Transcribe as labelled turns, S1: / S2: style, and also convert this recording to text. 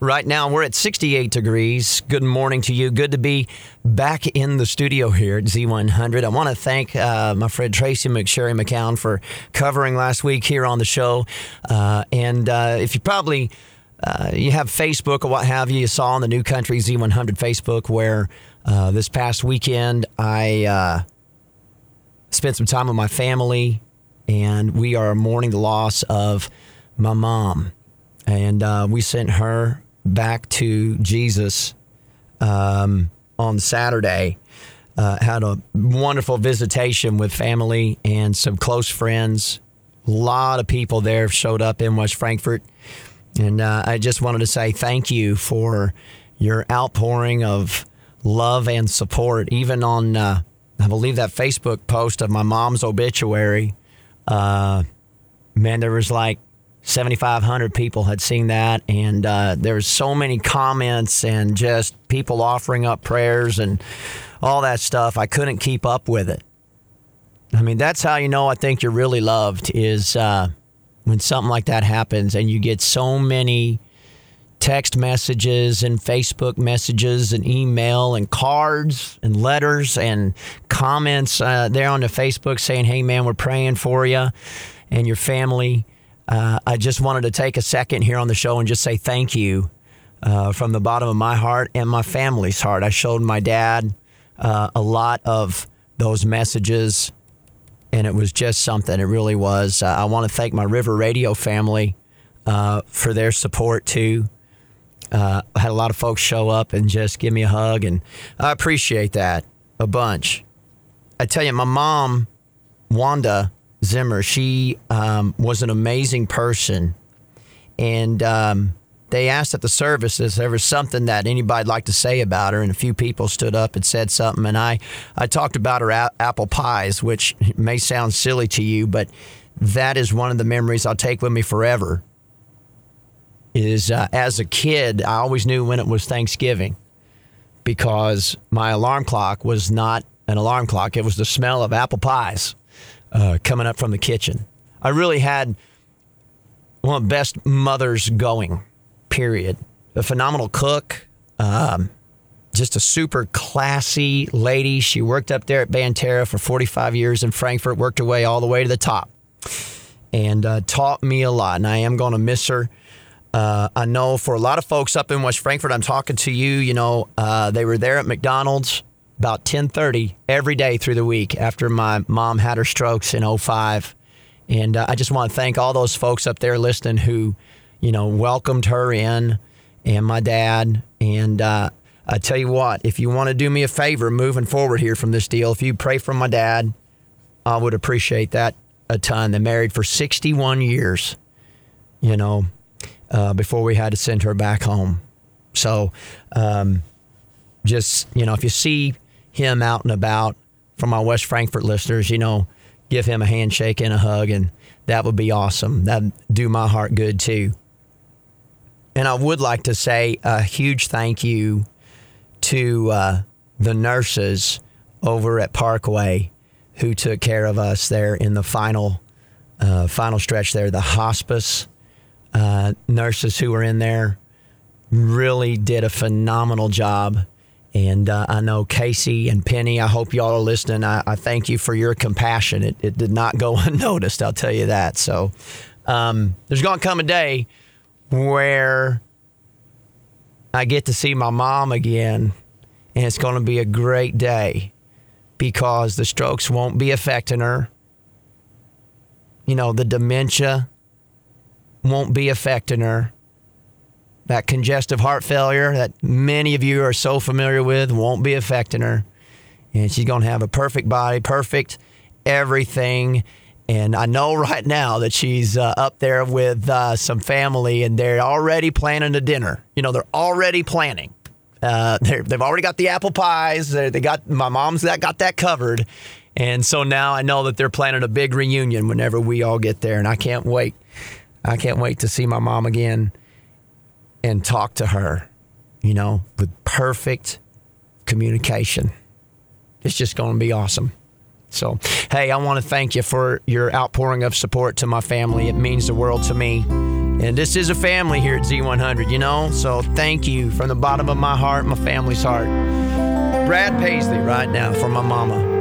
S1: Right now, we're at 68 degrees. Good morning to you. Good to be back in the studio here at Z100. I want to thank my friend Tracy McSherry McCown for covering last week here on the show. And if you probably you have Facebook or what have you, you saw on the New Country Z100 Facebook where this past weekend I spent some time with my family, and we are mourning the loss of my mom. And we sent her back to Jesus on Saturday. Had a wonderful visitation with family and some close friends. A lot of people there showed up in West Frankfort. And I just wanted to say thank you for your outpouring of love and support. Even on, I believe, that Facebook post of my mom's obituary, man, there was like 7,500 people had seen that, and there's so many comments and just people offering up prayers and all that stuff. I couldn't keep up with it. I mean, that's how you know I think you're really loved is when something like that happens and you get so many text messages and Facebook messages and email and cards and letters and comments there on the Facebook saying, hey, man, we're praying for you and your family. I just wanted to take a second here on the show and just say thank you from the bottom of my heart and my family's heart. I showed my dad a lot of those messages, and it was just something. It really was. I want to thank my River Radio family for their support, too. I had a lot of folks show up and just give me a hug, and I appreciate that a bunch. I tell you, my mom, Wanda Zimmer, she was an amazing person, and they asked at the service if there was something that anybody'd like to say about her, and a few people stood up and said something, and I talked about her apple pies, which may sound silly to you, but that is one of the memories I'll take with me forever. Is as a kid, I always knew when it was Thanksgiving because my alarm clock was not an alarm clock. It was the smell of apple pies coming up from the kitchen. I really had one of the best mothers going, period. A phenomenal cook, just a super classy lady. She worked up there at Banterra for 45 years in Frankfort, worked her way all the way to the top, and taught me a lot, and I am going to miss her. I know for a lot of folks up in West Frankfort, I'm talking to you, they were there at McDonald's about 10:30 every day through the week after my mom had her strokes in 2005. And I just want to thank all those folks up there listening who, welcomed her in, and my dad. And I tell you what, if you want to do me a favor moving forward here from this deal, if you pray for my dad, I would appreciate that a ton. They married for 61 years, before we had to send her back home. So just, if you see him out and about, from my West Frankfort listeners, give him a handshake and a hug, and that would be awesome. That'd do my heart good too. And I would like to say a huge thank you to the nurses over at Parkway who took care of us there in the final stretch there. The hospice nurses who were in there really did a phenomenal job. And I know Casey and Penny, I hope y'all are listening. I thank you for your compassion. It did not go unnoticed, I'll tell you that. So there's going to come a day where I get to see my mom again, and it's going to be a great day because the strokes won't be affecting her. The dementia won't be affecting her. That congestive heart failure that many of you are so familiar with won't be affecting her. And she's going to have a perfect body, perfect everything. And I know right now that she's up there with some family, and they're already planning a dinner. They're already planning. They've already got the apple pies. They got my mom's got that covered. And so now I know that they're planning a big reunion whenever we all get there. And I can't wait. I can't wait to see my mom again and talk to her, with perfect communication. It's just going to be awesome. So, hey, I want to thank you for your outpouring of support to my family. It means the world to me. And this is a family here at Z100, you know? So thank you from the bottom of my heart, my family's heart. Brad Paisley right now for my mama.